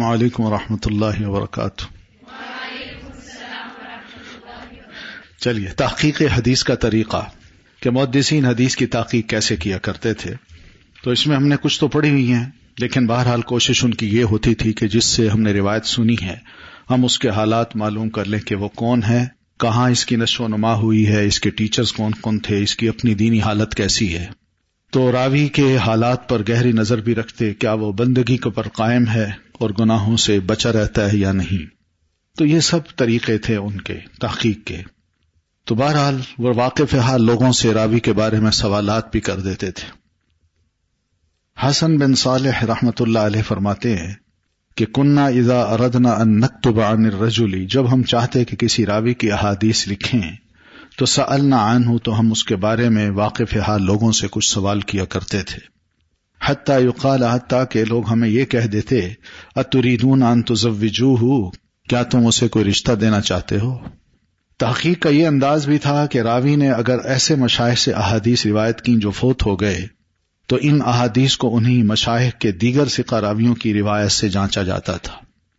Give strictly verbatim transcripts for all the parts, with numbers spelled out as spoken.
وعلیکم ورحمۃ اللہ وبرکاتہ. چلیے، تحقیق حدیث کا طریقہ کہ محدثین حدیث کی تحقیق کیسے کیا کرتے تھے. تو اس میں ہم نے کچھ تو پڑھی ہوئی ہیں، لیکن بہرحال کوشش ان کی یہ ہوتی تھی کہ جس سے ہم نے روایت سنی ہے ہم اس کے حالات معلوم کر لیں کہ وہ کون ہے، کہاں اس کی نشو و نما ہوئی ہے، اس کے ٹیچرز کون کون تھے، اس کی اپنی دینی حالت کیسی ہے. تو راوی کے حالات پر گہری نظر بھی رکھتے، کیا وہ بندگی کے پر قائم ہے اور گناہوں سے بچا رہتا ہے یا نہیں. تو یہ سب طریقے تھے ان کے تحقیق کے. تو بہرحال وہ واقف حال لوگوں سے راوی کے بارے میں سوالات بھی کر دیتے تھے. حسن بن صالح رحمۃ اللہ علیہ فرماتے ہیں کہ کننا اذا اردنا ان نکتب عن الرجل، جب ہم چاہتے کہ کسی راوی کی احادیث لکھیں تو سألنا عنہ، تو ہم اس کے بارے میں واقف حال لوگوں سے کچھ سوال کیا کرتے تھے. حتی یقال، حتی کہ لوگ ہمیں یہ کہہ دیتے، اتریدون ان تزوجوہ، کیا تم اسے کوئی رشتہ دینا چاہتے ہو. تحقیق کا یہ انداز بھی تھا کہ راوی نے اگر ایسے مشائخ سے احادیث روایت کی جو فوت ہو گئے تو ان احادیث کو انہی مشائخ کے دیگر ثقہ راویوں کی روایت سے جانچا جاتا تھا.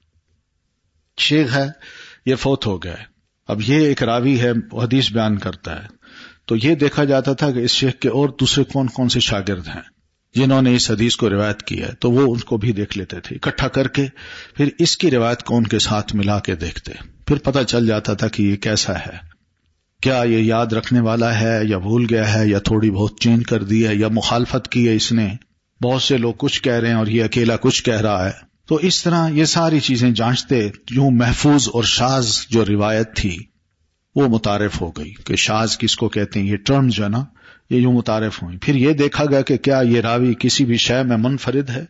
شیخ ہے، یہ فوت ہو گئے، اب یہ ایک راوی ہے، حدیث بیان کرتا ہے، تو یہ دیکھا جاتا تھا کہ اس شیخ کے اور دوسرے کون کون سے شاگرد ہیں جنہوں نے اس حدیث کو روایت کی ہے، تو وہ ان کو بھی دیکھ لیتے تھے اکٹھا کر کے، پھر اس کی روایت کو ان کے ساتھ ملا کے دیکھتے، پھر پتہ چل جاتا تھا کہ یہ کیسا ہے، کیا یہ یاد رکھنے والا ہے یا بھول گیا ہے یا تھوڑی بہت چینج کر دی ہے یا مخالفت کی ہے اس نے، بہت سے لوگ کچھ کہہ رہے ہیں اور یہ اکیلا کچھ کہہ رہا ہے. تو اس طرح یہ ساری چیزیں جانچتے، یوں محفوظ اور شاذ جو روایت تھی وہ متعارف ہو گئی کہ شاذ کس کو کہتے ہیں. یہ ٹرم جو ہے نا، یہ یوں متعارف ہوئی. پھر یہ دیکھا گیا کہ کیا یہ راوی کسی بھی شے میں منفرد ہے،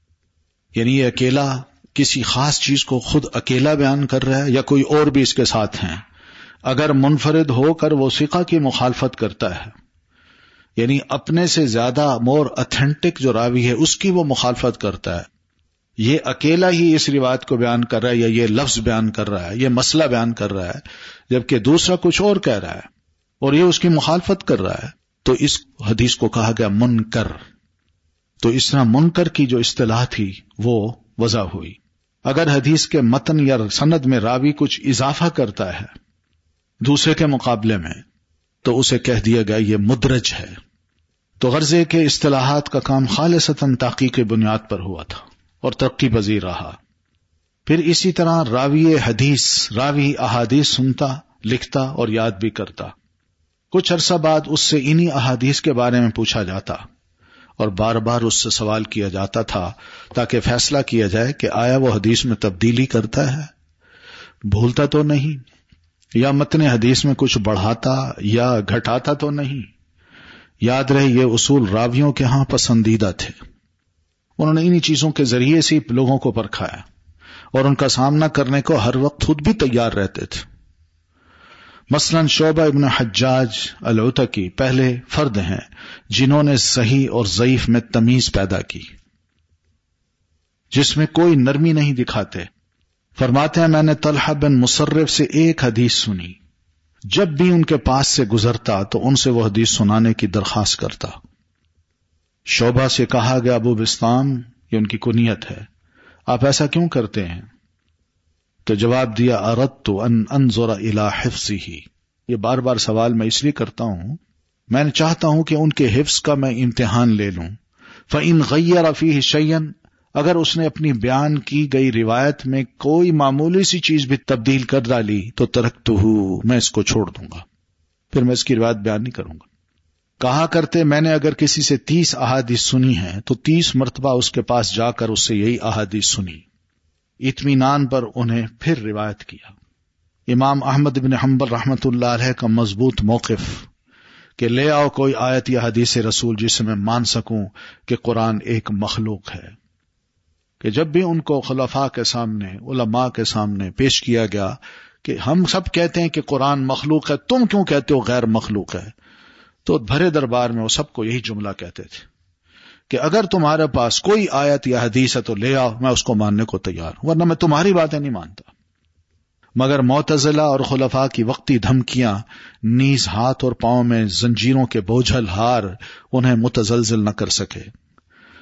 یعنی یہ اکیلا کسی خاص چیز کو خود اکیلا بیان کر رہا ہے یا کوئی اور بھی اس کے ساتھ ہیں. اگر منفرد ہو کر وہ ثقہ کی مخالفت کرتا ہے، یعنی اپنے سے زیادہ مور اتھینٹک جو راوی ہے اس کی وہ مخالفت کرتا ہے، یہ اکیلا ہی اس روایت کو بیان کر رہا ہے یا یہ لفظ بیان کر رہا ہے، یہ مسئلہ بیان کر رہا ہے، جبکہ دوسرا کچھ اور کہہ رہا ہے اور یہ اس کی مخالفت کر رہا ہے، تو اس حدیث کو کہا گیا منکر. تو اس طرح منکر کی جو اصطلاح تھی وہ وضع ہوئی. اگر حدیث کے متن یا سند میں راوی کچھ اضافہ کرتا ہے دوسرے کے مقابلے میں تو اسے کہہ دیا گیا یہ مدرج ہے. تو غرضے کے اصطلاحات کا کام خالصتاً تحقیق کی بنیاد پر ہوا تھا اور ترقی پذیر رہا. پھر اسی طرح راوی حدیث راوی احادیث سنتا، لکھتا اور یاد بھی کرتا. کچھ عرصہ بعد اس سے انہی احادیث کے بارے میں پوچھا جاتا اور بار بار اس سے سوال کیا جاتا تھا تاکہ فیصلہ کیا جائے کہ آیا وہ حدیث میں تبدیلی کرتا ہے، بھولتا تو نہیں، یا متن حدیث میں کچھ بڑھاتا یا گھٹاتا تو نہیں. یاد رہے یہ اصول راویوں کے ہاں پسندیدہ تھے. انہوں نے انہی چیزوں کے ذریعے سے لوگوں کو پرکھایا اور ان کا سامنا کرنے کو ہر وقت خود بھی تیار رہتے تھے. مثلا شعبہ ابن حجاج العتکی پہلے فرد ہیں جنہوں نے صحیح اور ضعیف میں تمیز پیدا کی، جس میں کوئی نرمی نہیں دکھاتے. فرماتے ہیں میں نے طلحہ بن مصرف سے ایک حدیث سنی، جب بھی ان کے پاس سے گزرتا تو ان سے وہ حدیث سنانے کی درخواست کرتا. شعبہ سے کہا گیا ابو بسطام، یہ ان کی کنیت ہے، آپ ایسا کیوں کرتے ہیں؟ تو جواب دیا اردت ان انظر الی حفظہ، یہ بار بار سوال میں اس لیے کرتا ہوں، میں چاہتا ہوں کہ ان کے حفظ کا میں امتحان لے لوں. فإن غیر فیہ شیئا، اگر اس نے اپنی بیان کی گئی روایت میں کوئی معمولی سی چیز بھی تبدیل کر ڈالی تو ترکتہ، میں اس کو چھوڑ دوں گا، پھر میں اس کی روایت بیان نہیں کروں گا. کہا کرتے میں نے اگر کسی سے تیس احادیث سنی ہیں تو تیس مرتبہ اس کے پاس جا کر اس سے یہی احادیث سنی، اطمینان پر انہیں پھر روایت کیا. امام احمد بن حنبل رحمۃ اللہ علیہ کا مضبوط موقف کہ لے آؤ کوئی آیت یا حدیث رسول جس سے میں مان سکوں کہ قرآن ایک مخلوق ہے، کہ جب بھی ان کو خلفاء کے سامنے، علماء کے سامنے پیش کیا گیا کہ ہم سب کہتے ہیں کہ قرآن مخلوق ہے، تم کیوں کہتے ہو غیر مخلوق ہے، تو بھرے دربار میں وہ سب کو یہی جملہ کہتے تھے کہ اگر تمہارے پاس کوئی آیت یا حدیث ہے تو لے آؤ، میں اس کو ماننے کو تیار ہوں، ورنہ میں تمہاری باتیں نہیں مانتا. مگر معتزلہ اور خلفاء کی وقتی دھمکیاں، نیز ہاتھ اور پاؤں میں زنجیروں کے بوجھل ہار انہیں متزلزل نہ کر سکے.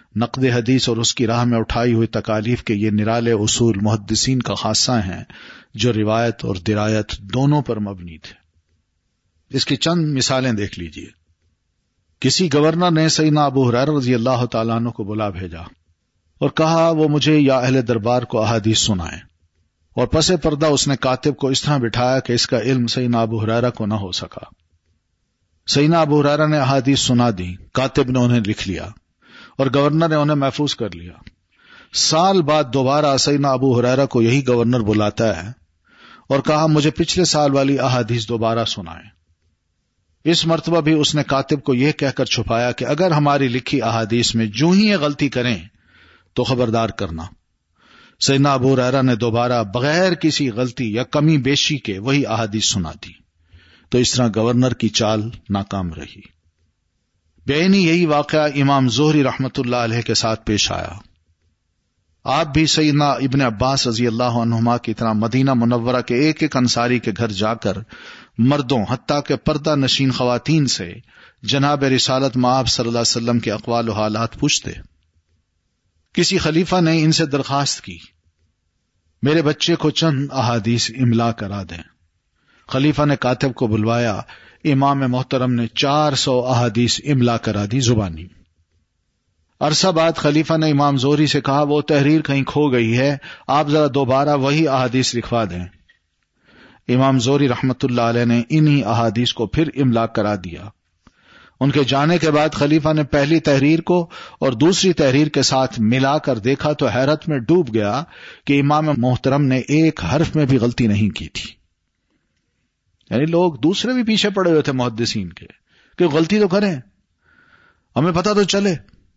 نقد حدیث اور اس کی راہ میں اٹھائی ہوئی تکالیف کے یہ نرالے اصول محدثین کا خاصہ ہیں جو روایت اور درایت دونوں پر مبنی تھے۔ اس کی چند مثالیں دیکھ لیجئے۔ کسی گورنر نے سیدنا ابو ہریرہ رضی اللہ تعالیٰ عنہ کو بلا بھیجا اور کہا وہ مجھے یا اہل دربار کو احادیث سنائیں، اور پس پردہ اس نے کاتب کو اس طرح بٹھایا کہ اس کا علم سیدنا ابو ہریرہ کو نہ ہو سکا۔ سیدنا ابو ہریرہ نے احادیث سنا دی، کاتب نے انہیں لکھ لیا اور گورنر نے انہیں محفوظ کر لیا۔ سال بعد دوبارہ سیدنا ابو ہریرہ کو یہی گورنر بلاتا ہے اور کہا مجھے پچھلے سال والی احادیث دوبارہ سنائیں۔ اس مرتبہ بھی اس نے کاتب کو یہ کہہ کر چھپایا کہ اگر ہماری لکھی احادیث میں جو ہی یہ غلطی کریں تو خبردار کرنا۔ سیدنا ابو ہریرہ نے دوبارہ بغیر کسی غلطی یا کمی بیشی کے وہی احادیث سنا دی، تو اس طرح گورنر کی چال ناکام رہی۔ بعینی یہی واقعہ امام زہری رحمت اللہ علیہ کے ساتھ پیش آیا۔ آپ بھی سیدنا ابن عباس رضی اللہ عنہما کی طرح مدینہ منورہ کے ایک ایک انصاری کے گھر جا کر مردوں حتیٰ کہ پردہ نشین خواتین سے جناب رسالت مآب صلی اللہ علیہ وسلم کے اقوال و حالات پوچھتے۔ کسی خلیفہ نے ان سے درخواست کی میرے بچے کو چند احادیث املا کرا دیں۔ خلیفہ نے کاتب کو بلوایا، امام محترم نے چار سو احادیث املا کرا دی زبانی۔ عرصہ بعد خلیفہ نے امام زہری سے کہا وہ تحریر کہیں کھو گئی ہے، آپ ذرا دوبارہ وہی احادیث لکھوا دیں۔ امام زہری رحمت اللہ علیہ نے انہی احادیث کو پھر املا کرا دیا۔ ان کے جانے کے بعد خلیفہ نے پہلی تحریر کو اور دوسری تحریر کے ساتھ ملا کر دیکھا تو حیرت میں ڈوب گیا کہ امام محترم نے ایک حرف میں بھی غلطی نہیں کی تھی۔ یعنی لوگ دوسرے بھی پیچھے پڑے ہوئے تھے محدثین کے کہ غلطی تو کریں، ہمیں پتہ تو چلے۔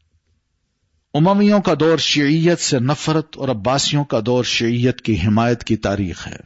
امویوں کا دور شیعیت سے نفرت اور عباسیوں کا دور شیعیت کی حمایت کی تاریخ ہے۔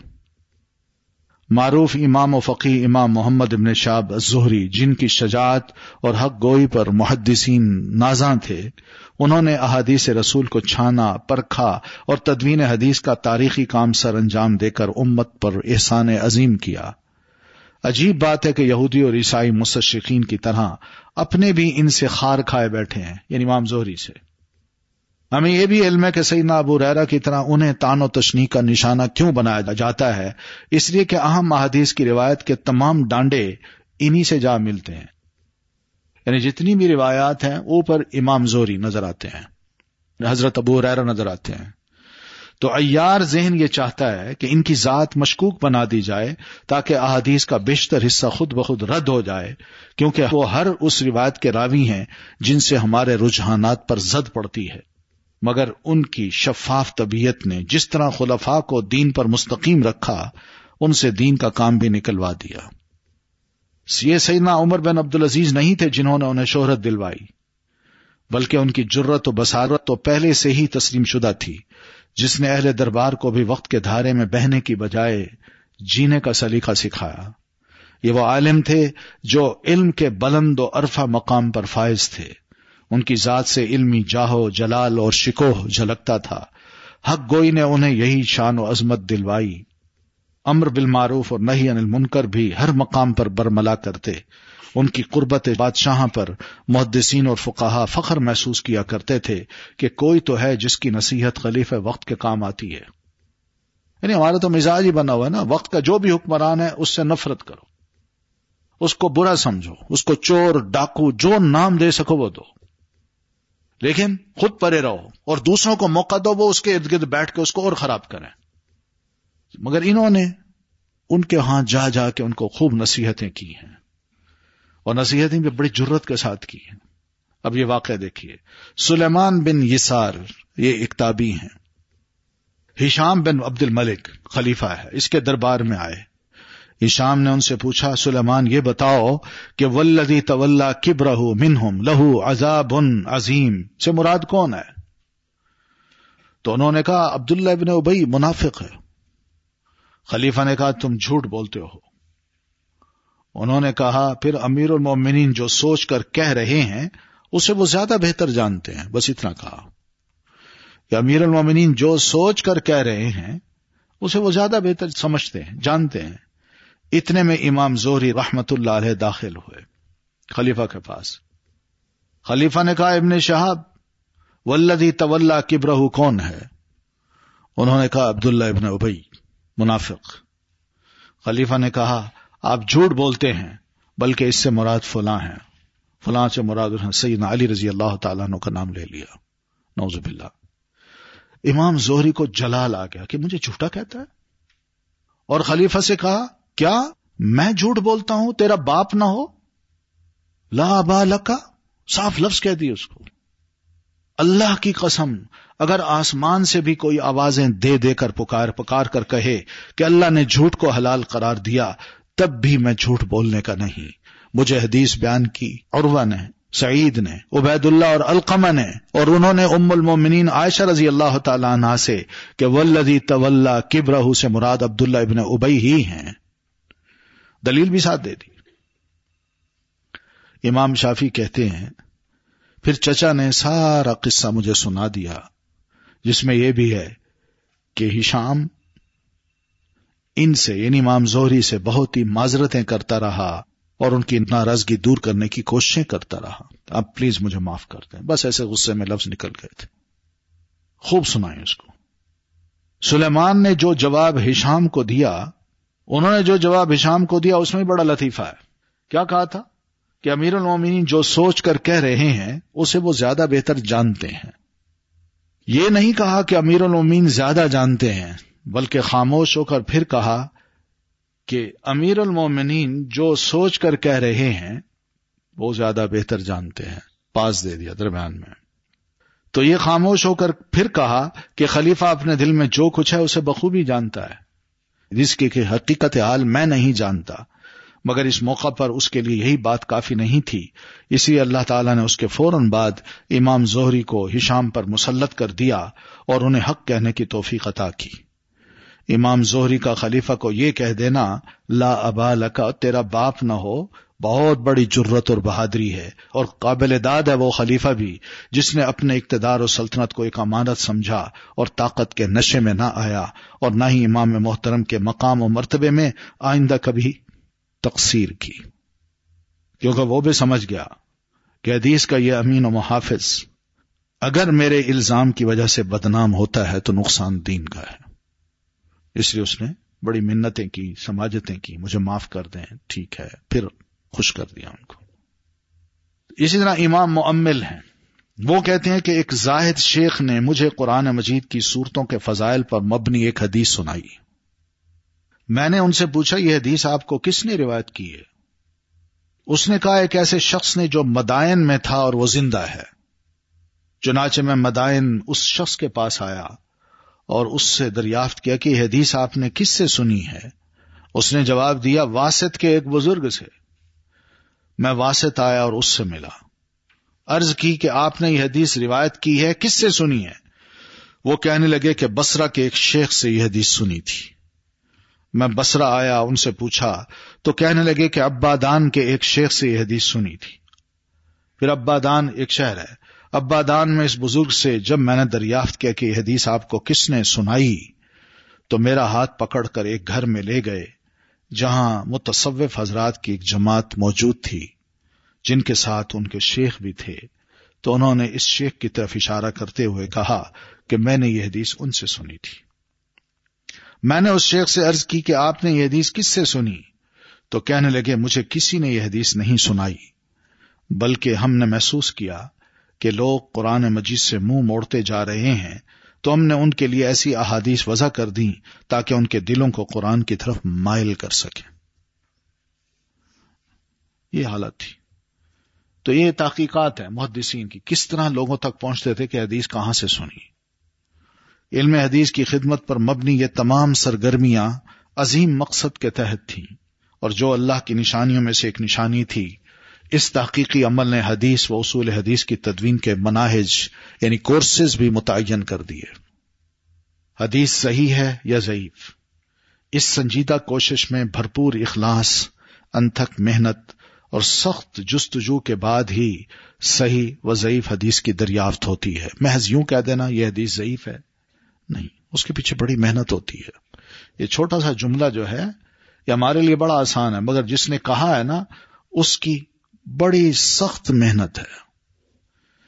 معروف امام و فقیہ امام محمد ابن شہاب الزہری، جن کی شجاعت اور حق گوئی پر محدثین نازاں تھے، انہوں نے احادیث رسول کو چھانا، پرکھا اور تدوین حدیث کا تاریخی کام سر انجام دے کر امت پر احسان عظیم کیا۔ عجیب بات ہے کہ یہودی اور عیسائی مستشرقین کی طرح اپنے بھی ان سے خار کھائے بیٹھے ہیں، یعنی امام زہری سے۔ ہمیں یہ بھی علم ہے کہ سیدنا ابو ہریرہ کی طرح انہیں طعن و تشنیع کا نشانہ کیوں بنایا جاتا ہے، اس لیے کہ اہم احادیث کی روایت کے تمام ڈانڈے انہی سے جا ملتے ہیں۔ یعنی جتنی بھی روایات ہیں اوپر امام زہری نظر آتے ہیں، حضرت ابو ہریرہ نظر آتے ہیں۔ تو عیار ذہن یہ چاہتا ہے کہ ان کی ذات مشکوک بنا دی جائے تاکہ احادیث کا بیشتر حصہ خود بخود رد ہو جائے، کیونکہ وہ ہر اس روایت کے راوی ہیں جن سے ہمارے رجحانات پر زد پڑتی ہے۔ مگر ان کی شفاف طبیعت نے جس طرح خلفاء کو دین پر مستقیم رکھا، ان سے دین کا کام بھی نکلوا دیا۔ یہ سیدنا عمر بن عبدالعزیز نہیں تھے جنہوں نے انہیں شہرت دلوائی، بلکہ ان کی جرت و بصارت تو پہلے سے ہی تسلیم شدہ تھی، جس نے اہل دربار کو بھی وقت کے دھارے میں بہنے کی بجائے جینے کا سلیقہ سکھایا۔ یہ وہ عالم تھے جو علم کے بلند و عرفہ مقام پر فائز تھے۔ ان کی ذات سے علمی جاہو جلال اور شکوہ جھلکتا تھا۔ حق گوئی نے انہیں یہی شان و عظمت دلوائی۔ امر بالمعروف اور نہی عن المنکر بھی ہر مقام پر برملا کرتے۔ ان کی قربت بادشاہاں پر محدثین اور فقہا فخر محسوس کیا کرتے تھے کہ کوئی تو ہے جس کی نصیحت خلیفہ وقت کے کام آتی ہے۔ یعنی ہمارا تو مزاج ہی بنا ہوا ہے نا، وقت کا جو بھی حکمران ہے اس سے نفرت کرو، اس کو برا سمجھو، اس کو چور ڈاکو جو نام دے سکو وہ دو، لیکن خود پرے رہو اور دوسروں کو موقع دو وہ اس کے ارد گرد بیٹھ کے اس کو اور خراب کریں۔ مگر انہوں نے ان کے ہاں جا جا کے ان کو خوب نصیحتیں کی ہیں، اور نصیحتیں بھی بڑی جرت کے ساتھ کی ہیں۔ اب یہ واقعہ دیکھیے، سلیمان بن یسار یہ ایک تابعی ہیں، ہشام بن عبد الملک خلیفہ ہے، اس کے دربار میں آئے۔ ہشام نے ان سے پوچھا سلیمان یہ بتاؤ کہ والذی تولا کبرہ منہم لہ عذاب عظیم سے مراد کون ہے؟ تو انہوں نے کہا عبداللہ ابن ابی منافق ہے۔ خلیفہ نے کہا تم جھوٹ بولتے ہو۔ انہوں نے کہا پھر امیر المومنین جو سوچ کر کہہ رہے ہیں اسے وہ زیادہ بہتر جانتے ہیں، بس اتنا کہا کہ امیر المومنین جو سوچ کر کہہ رہے ہیں اسے وہ زیادہ بہتر سمجھتے ہیں، جانتے ہیں۔ اتنے میں امام زہری رحمت اللہ علیہ داخل ہوئے خلیفہ کے پاس۔ خلیفہ نے کہا ابن شہاب والذی تولا کبرہ کون ہے؟ انہوں نے کہا عبداللہ ابن ابی، منافق۔ خلیفہ نے کہا آپ جھوٹ بولتے ہیں، بلکہ اس سے مراد فلاں ہیں، فلاں سے مراد سیدنا علی رضی اللہ تعالیٰ عنہ کا نام لے لیا، نعوذ باللہ۔ امام زہری کو جلال آ گیا کہ مجھے جھوٹا کہتا ہے، اور خلیفہ سے کہا کیا میں جھوٹ بولتا ہوں، تیرا باپ نہ ہو؟ لا ابا لکا، صاف لفظ کہہ دی اس کو۔ اللہ کی قسم، اگر آسمان سے بھی کوئی آوازیں دے دے کر پکار پکار کر کہے کہ اللہ نے جھوٹ کو حلال قرار دیا، تب بھی میں جھوٹ بولنے کا نہیں۔ مجھے حدیث بیان کی عروہ نے، سعید نے، عبید اللہ اور علقمہ نے، اور انہوں نے ام المومنین عائشہ رضی اللہ تعالی عنہا سے کہ والذی تولا کبرہ سے مراد عبداللہ ابن ابی ہی ہیں، دلیل بھی ساتھ دے دی۔ امام شافعی کہتے ہیں پھر چچا نے سارا قصہ مجھے سنا دیا، جس میں یہ بھی ہے کہ ہشام ان سے یعنی امام زہری سے بہت ہی معذرتیں کرتا رہا اور ان کی ناراضگی دور کرنے کی کوششیں کرتا رہا، اب پلیز مجھے معاف کر دیں، بس ایسے غصے میں لفظ نکل گئے تھے۔ خوب سنائیں اس کو۔ سلیمان نے جو جواب ہشام کو دیا، انہوں نے جو جواب ہشام کو دیا اس میں بڑا لطیفہ ہے۔ کیا کہا تھا کہ امیر المومنین جو سوچ کر کہہ رہے ہیں اسے وہ زیادہ بہتر جانتے ہیں۔ یہ نہیں کہا کہ امیر المومنین زیادہ جانتے ہیں، بلکہ خاموش ہو کر پھر کہا کہ امیر المومنین جو سوچ کر کہہ رہے ہیں وہ زیادہ بہتر جانتے ہیں، پاس دے دیا درمیان میں۔ تو یہ خاموش ہو کر پھر کہا کہ خلیفہ اپنے دل میں جو کچھ ہے اسے بخوبی جانتا ہے، جس کی کہ حقیقت حال میں نہیں جانتا، مگر اس موقع پر اس کے لیے یہی بات کافی نہیں تھی، اس لیے اللہ تعالیٰ نے اس کے فوراً بعد امام زہری کو ہشام پر مسلط کر دیا اور انہیں حق کہنے کی توفیق عطا کی۔ امام زہری کا خلیفہ کو یہ کہہ دینا لا ابا لکا، تیرا باپ نہ ہو، بہت بڑی جرت اور بہادری ہے، اور قابل داد ہے وہ خلیفہ بھی جس نے اپنے اقتدار و سلطنت کو ایک امانت سمجھا اور طاقت کے نشے میں نہ آیا، اور نہ ہی امام محترم کے مقام و مرتبے میں آئندہ کبھی تقصیر کی، کیونکہ وہ بھی سمجھ گیا کہ حدیث کا یہ امین و محافظ اگر میرے الزام کی وجہ سے بدنام ہوتا ہے تو نقصان دین کا ہے، اس لیے اس نے بڑی منتیں کی، سماجتیں کی، مجھے معاف کر دیں، ٹھیک ہے، پھر خوش کر دیا ان کو۔ اسی طرح امام مؤمل ہیں، وہ کہتے ہیں کہ ایک زاہد شیخ نے مجھے قرآن مجید کی صورتوں کے فضائل پر مبنی ایک حدیث سنائی۔ میں نے ان سے پوچھا یہ حدیث آپ کو کس نے روایت کی ہے؟ اس نے کہا ایک ایسے شخص نے جو مدائن میں تھا اور وہ زندہ ہے۔ چنانچہ میں مدائن اس شخص کے پاس آیا اور اس سے دریافت کیا کہ یہ حدیث آپ نے کس سے سنی ہے؟ اس نے جواب دیا واسط کے ایک بزرگ سے۔ میں واسط آیا اور اس سے ملا، عرض کی کہ آپ نے یہ حدیث روایت کی ہے، کس سے سنی ہے؟ وہ کہنے لگے کہ بصرہ کے ایک شیخ سے یہ حدیث سنی تھی۔ میں بصرہ آیا، ان سے پوچھا تو کہنے لگے کہ عبادان کے ایک شیخ سے یہ حدیث سنی تھی۔ پھر عبادان ایک شہر ہے، عبادان میں اس بزرگ سے جب میں نے دریافت کیا کہ یہ حدیث آپ کو کس نے سنائی، تو میرا ہاتھ پکڑ کر ایک گھر میں لے گئے جہاں متصوف حضرات کی ایک جماعت موجود تھی جن کے ساتھ ان کے شیخ بھی تھے، تو انہوں نے اس شیخ کی طرف اشارہ کرتے ہوئے کہا کہ میں نے یہ حدیث ان سے سنی تھی۔ میں نے اس شیخ سے عرض کی کہ آپ نے یہ حدیث کس سے سنی؟ تو کہنے لگے مجھے کسی نے یہ حدیث نہیں سنائی، بلکہ ہم نے محسوس کیا کہ لوگ قرآن مجید سے منہ موڑتے جا رہے ہیں، تو ہم نے ان کے لیے ایسی احادیث وضع کر دیں تاکہ ان کے دلوں کو قرآن کی طرف مائل کر سکیں۔ یہ حالت تھی۔ تو یہ تحقیقات ہیں محدثین کی، کس طرح لوگوں تک پہنچتے تھے کہ حدیث کہاں سے سنی۔ علم حدیث کی خدمت پر مبنی یہ تمام سرگرمیاں عظیم مقصد کے تحت تھیں، اور جو اللہ کی نشانیوں میں سے ایک نشانی تھی، اس تحقیقی عمل نے حدیث و اصول حدیث کی تدوین کے مناہج یعنی کورسز بھی متعین کر دیے۔ حدیث صحیح ہے یا ضعیف، اس سنجیدہ کوشش میں بھرپور اخلاص، انتھک محنت اور سخت جستجو کے بعد ہی صحیح و ضعیف حدیث کی دریافت ہوتی ہے۔ محض یوں کہہ دینا یہ حدیث ضعیف ہے، نہیں، اس کے پیچھے بڑی محنت ہوتی ہے۔ یہ چھوٹا سا جملہ جو ہے یہ ہمارے لیے بڑا آسان ہے، مگر جس نے کہا ہے نا اس کی بڑی سخت محنت ہے۔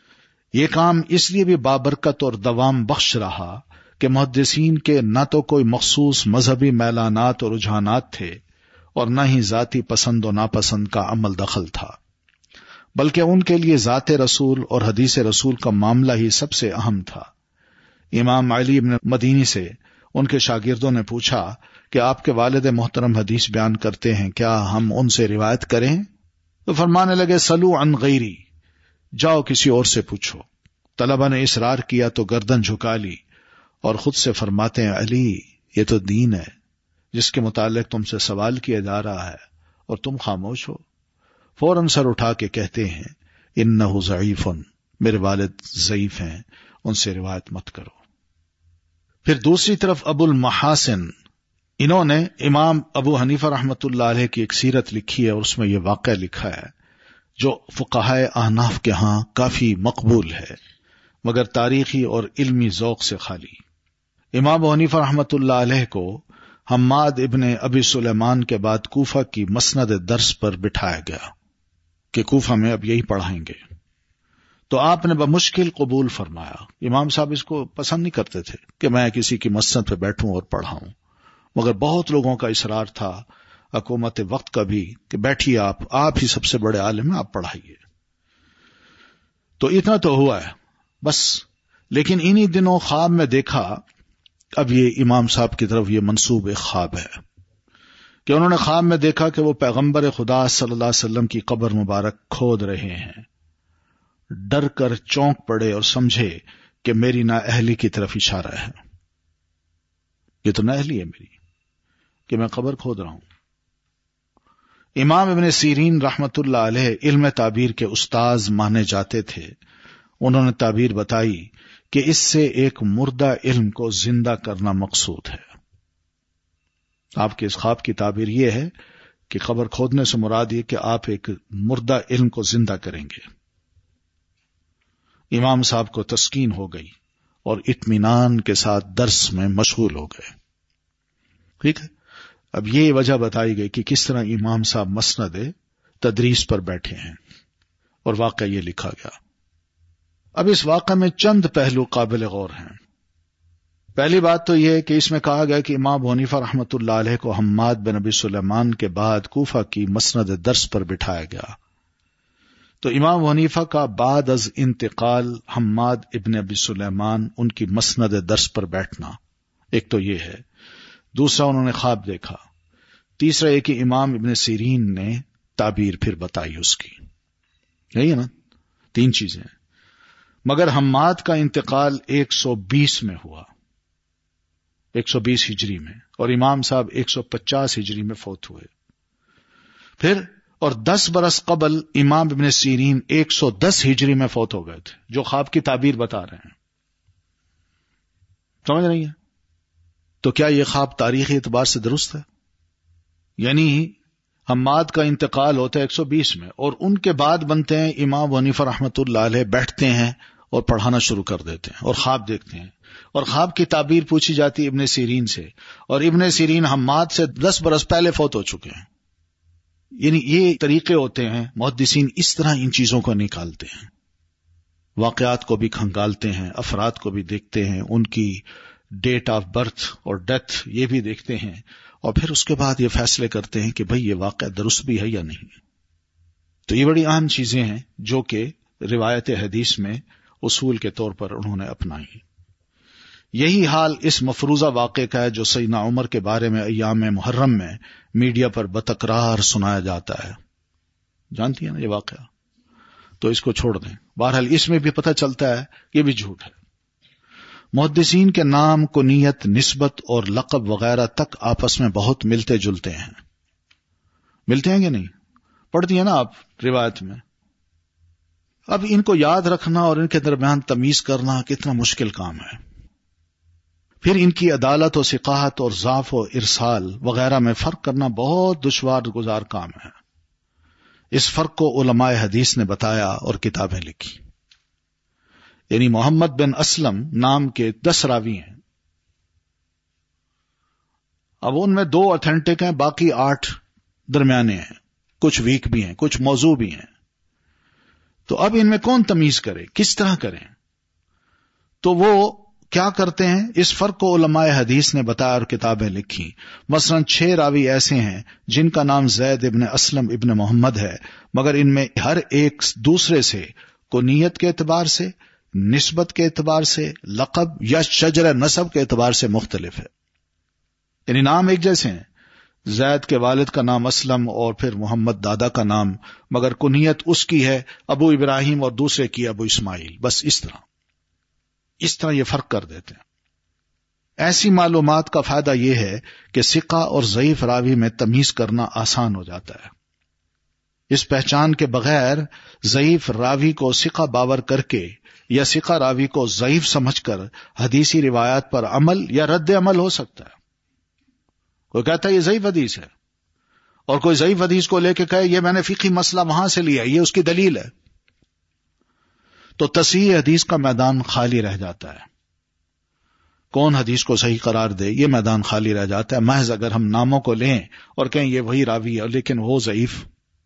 یہ کام اس لیے بھی بابرکت اور دوام بخش رہا کہ محدثین کے نہ تو کوئی مخصوص مذہبی میلانات اور رجحانات تھے اور نہ ہی ذاتی پسند و ناپسند کا عمل دخل تھا، بلکہ ان کے لیے ذات رسول اور حدیث رسول کا معاملہ ہی سب سے اہم تھا۔ امام علی بن مدینی سے ان کے شاگردوں نے پوچھا کہ آپ کے والد محترم حدیث بیان کرتے ہیں، کیا ہم ان سے روایت کریں؟ تو فرمانے لگے سلو عن غیری، جاؤ کسی اور سے پوچھو۔ طلبہ نے اصرار کیا تو گردن جھکا لی اور خود سے فرماتے ہیں علی، یہ تو دین ہے جس کے متعلق تم سے سوال کیا جا رہا ہے اور تم خاموش ہو۔ فوراً سر اٹھا کے کہتے ہیں انہ ضعیف، میرے والد ضعیف ہیں، ان سے روایت مت کرو۔ پھر دوسری طرف ابو المحاسن، انہوں نے امام ابو حنیفہ رحمۃ اللہ علیہ کی ایک سیرت لکھی ہے اور اس میں یہ واقعہ لکھا ہے جو فقہائے احناف کے ہاں کافی مقبول ہے مگر تاریخی اور علمی ذوق سے خالی۔ امام ابو حنیفہ رحمۃ اللہ علیہ کو حماد ابن ابی سلیمان کے بعد کوفہ کی مسند درس پر بٹھایا گیا کہ کوفہ میں اب یہی پڑھائیں گے، تو آپ نے بمشکل قبول فرمایا۔ امام صاحب اس کو پسند نہیں کرتے تھے کہ میں کسی کی مسند پہ بیٹھوں اور پڑھاؤں، مگر بہت لوگوں کا اصرار تھا، حکومت وقت کا بھی، کہ بیٹھیے آپ آپ ہی سب سے بڑے عالم ہیں، آپ پڑھائیے۔ تو اتنا تو ہوا ہے بس، لیکن انہی دنوں خواب میں دیکھا، اب یہ امام صاحب کی طرف یہ منسوب ایک خواب ہے کہ انہوں نے خواب میں دیکھا کہ وہ پیغمبر خدا صلی اللہ علیہ وسلم کی قبر مبارک کھود رہے ہیں۔ ڈر کر چونک پڑے اور سمجھے کہ میری نااہلی کی طرف اشارہ ہے، یہ تو نااہلی ہے میری کہ میں قبر کھود رہا ہوں۔ امام ابن سیرین رحمت اللہ علیہ علم تعبیر کے استاذ مانے جاتے تھے، انہوں نے تعبیر بتائی کہ اس سے ایک مردہ علم کو زندہ کرنا مقصود ہے۔ آپ کے اس خواب کی تعبیر یہ ہے کہ قبر کھودنے سے مراد یہ کہ آپ ایک مردہ علم کو زندہ کریں گے۔ امام صاحب کو تسکین ہو گئی اور اطمینان کے ساتھ درس میں مشغول ہو گئے۔ ٹھیک ہے، اب یہ وجہ بتائی گئی کہ کس طرح امام صاحب مسند تدریس پر بیٹھے ہیں اور واقعہ یہ لکھا گیا۔ اب اس واقعہ میں چند پہلو قابل غور ہیں۔ پہلی بات تو یہ کہ اس میں کہا گیا کہ امام ابو حنیفہ رحمۃ اللہ علیہ کو حماد بن ابی سلیمان کے بعد کوفہ کی مسند درس پر بٹھایا گیا، تو امام ابو حنیفہ کا بعد از انتقال حماد ابن ابی سلیمان ان کی مسند درس پر بیٹھنا، ایک تو یہ ہے۔ دوسرا انہوں نے خواب دیکھا۔ تیسرا یہ کہ امام ابن سیرین نے تعبیر پھر بتائی اس کی، یہی ہے نا، تین چیزیں۔ مگر حماد کا انتقال ایک سو بیس میں ہوا، ایک سو بیس ہجری میں، اور امام صاحب ایک سو پچاس ہجری میں فوت ہوئے۔ پھر اور دس برس قبل امام ابن سیرین ایک سو دس ہجری میں فوت ہو گئے تھے، جو خواب کی تعبیر بتا رہے ہیں۔ سمجھ رہی ہیں؟ تو کیا یہ خواب تاریخی اعتبار سے درست ہے؟ یعنی حماد کا انتقال ہوتا ہے ایک سو بیس میں، اور ان کے بعد بنتے ہیں امام ابو حنیفہ رحمۃ اللہ علیہ، بیٹھتے ہیں اور پڑھانا شروع کر دیتے ہیں اور خواب دیکھتے ہیں، اور خواب کی تعبیر پوچھی جاتی ہے ابن سیرین سے، اور ابن سیرین حماد سے دس برس پہلے فوت ہو چکے ہیں۔ یعنی یہ طریقے ہوتے ہیں، محدثین اس طرح ان چیزوں کو نکالتے ہیں، واقعات کو بھی کھنگالتے ہیں، افراد کو بھی دیکھتے ہیں، ان کی ڈیٹ آف برتھ اور ڈیتھ یہ بھی دیکھتے ہیں، اور پھر اس کے بعد یہ فیصلے کرتے ہیں کہ بھئی یہ واقعہ درست بھی ہے یا نہیں۔ تو یہ بڑی اہم چیزیں ہیں جو کہ روایت حدیث میں اصول کے طور پر انہوں نے اپنائی۔ یہی حال اس مفروضہ واقعے کا ہے جو سیدنا عمر کے بارے میں ایام محرم میں میڈیا پر بتکرار سنایا جاتا ہے، جانتی ہیں نا یہ واقعہ، تو اس کو چھوڑ دیں۔ بہرحال اس میں بھی پتہ چلتا ہے یہ بھی جھوٹ ہے۔ محدثین کے نام، کنیت، نسبت اور لقب وغیرہ تک آپس میں بہت ملتے جلتے ہیں، ملتے ہیں کہ نہیں؟ پڑھتی ہیں نا آپ روایت میں۔ اب ان کو یاد رکھنا اور ان کے درمیان تمیز کرنا کتنا مشکل کام ہے۔ پھر ان کی عدالت و ثقاحت اور ضعف و ارسال وغیرہ میں فرق کرنا بہت دشوار گزار کام ہے۔ اس فرق کو علماء حدیث نے بتایا اور کتابیں لکھی۔ یعنی محمد بن اسلم نام کے دس راوی ہیں، اب ان میں دو اوتھینٹک ہیں، باقی آٹھ درمیانے ہیں، کچھ ویک بھی ہیں، کچھ موضوع بھی ہیں۔ تو اب ان میں کون تمیز کرے، کس طرح کریں؟ تو وہ کیا کرتے ہیں، اس فرق کو علماء حدیث نے بتایا اور کتابیں لکھی. مثلا چھ راوی ایسے ہیں جن کا نام زید ابن اسلم ابن محمد ہے، مگر ان میں ہر ایک دوسرے سے کنیت کے اعتبار سے، نسبت کے اعتبار سے، لقب یا شجر نسب کے اعتبار سے مختلف ہے. یعنی نام ایک جیسے ہیں، زید کے والد کا نام اسلم اور پھر محمد دادا کا نام، مگر کنیت اس کی ہے ابو ابراہیم اور دوسرے کی ابو اسماعیل. بس اس طرح اس طرح یہ فرق کر دیتے ہیں. ایسی معلومات کا فائدہ یہ ہے کہ ثقہ اور ضعیف راوی میں تمیز کرنا آسان ہو جاتا ہے. اس پہچان کے بغیر ضعیف راوی کو ثقہ باور کر کے یا ثقہ راوی کو ضعیف سمجھ کر حدیثی روایات پر عمل یا رد عمل ہو سکتا ہے. کوئی کہتا ہے یہ ضعیف حدیث ہے، اور کوئی ضعیف حدیث کو لے کے کہے یہ میں نے فقہی مسئلہ وہاں سے لیا، یہ اس کی دلیل ہے، تو تصحیح حدیث کا میدان خالی رہ جاتا ہے. کون حدیث کو صحیح قرار دے، یہ میدان خالی رہ جاتا ہے. محض اگر ہم ناموں کو لیں اور کہیں یہ وہی راوی ہے لیکن وہ ضعیف.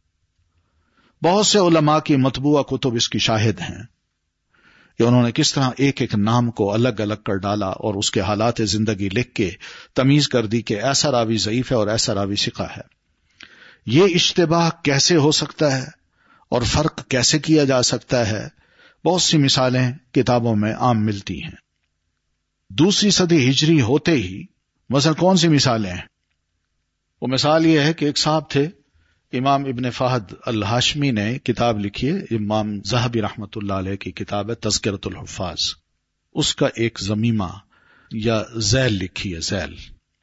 بہت سے علماء کی مطبوعہ کتب اس کی شاہد ہیں کہ انہوں نے کس طرح ایک ایک نام کو الگ الگ کر ڈالا اور اس کے حالات زندگی لکھ کے تمیز کر دی کہ ایسا راوی ضعیف ہے اور ایسا راوی ثقہ ہے. یہ اشتباہ کیسے ہو سکتا ہے اور فرق کیسے کیا جا سکتا ہے، بہت سی مثالیں کتابوں میں عام ملتی ہیں. دوسری صدی ہجری ہوتے ہی مثلا کون سی مثالیں ہیں؟ وہ مثال یہ ہے کہ ایک صاحب تھے امام ابن فہد الہاشمی نے کتاب لکھی ہے، امام ذہبی رحمت اللہ علیہ کی کتاب ہے تذکرۃ الحفاظ. اس کا ایک ضمیمہ یا ذیل لکھی ہے، ذیل.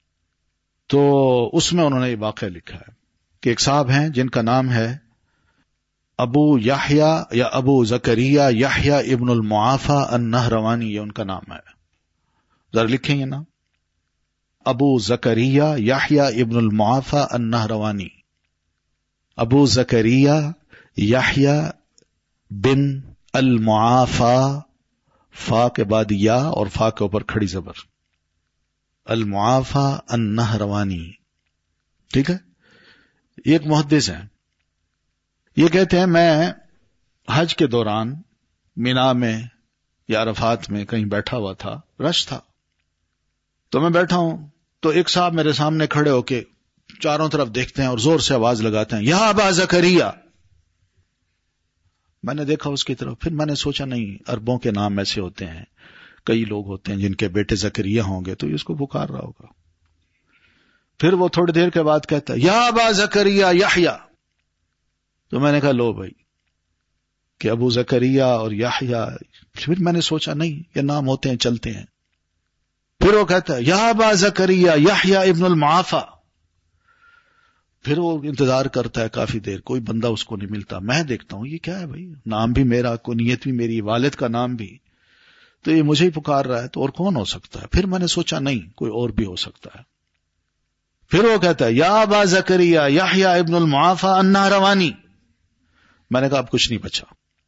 تو اس میں انہوں نے یہ واقعہ لکھا ہے کہ ایک صاحب ہیں جن کا نام ہے ابو یحییٰ یا ابو زکریا یحییٰ ابن المعافی النہروانی، یہ ان کا نام ہے. ذرا لکھیں یہ نام، ابو زکریا یحییٰ ابن المعافی النہروانی. ابو زکریا یحییٰ بن المعافی، فا کے بعد یا اور فا کے اوپر کھڑی زبر، المعافی النہروانی. ٹھیک ہے، یہ ایک محدث ہیں. یہ کہتے ہیں میں حج کے دوران مینا میں یا عرفات میں کہیں بیٹھا ہوا تھا، رش تھا، تو میں بیٹھا ہوں تو ایک صاحب میرے سامنے کھڑے ہو کے چاروں طرف دیکھتے ہیں اور زور سے آواز لگاتے ہیں، یا ابا زکریا. میں نے دیکھا اس کی طرف، پھر میں نے سوچا نہیں، عربوں کے نام ایسے ہوتے ہیں، کئی لوگ ہوتے ہیں جن کے بیٹے زکریا ہوں گے تو یہ اس کو پکار رہا ہوگا. پھر وہ تھوڑی دیر کے بعد کہتا ہے یا ابا زکریا یحییٰ. تو میں نے کہا لو بھائی کہ ابو زکریا اور یحییٰ. پھر میں نے سوچا نہیں، یہ نام ہوتے ہیں، چلتے ہیں. پھر وہ کہتا ہے یا ابا زکریا یحییٰ ابن المعافی. پھر وہ انتظار کرتا ہے کافی دیر، کوئی بندہ اس کو نہیں ملتا. میں دیکھتا ہوں یہ کیا ہے بھائی، نام بھی میرا، کنیت بھی میری، والد کا نام بھی، تو یہ مجھے ہی پکار رہا ہے، تو اور کون ہو سکتا ہے؟ پھر میں نے سوچا نہیں، کوئی اور بھی ہو سکتا ہے. پھر وہ کہتا ہے یا ابا زکریا یحییٰ ابن المعافی النہروانی. میں نے کہا اب کچھ نہیں بچا.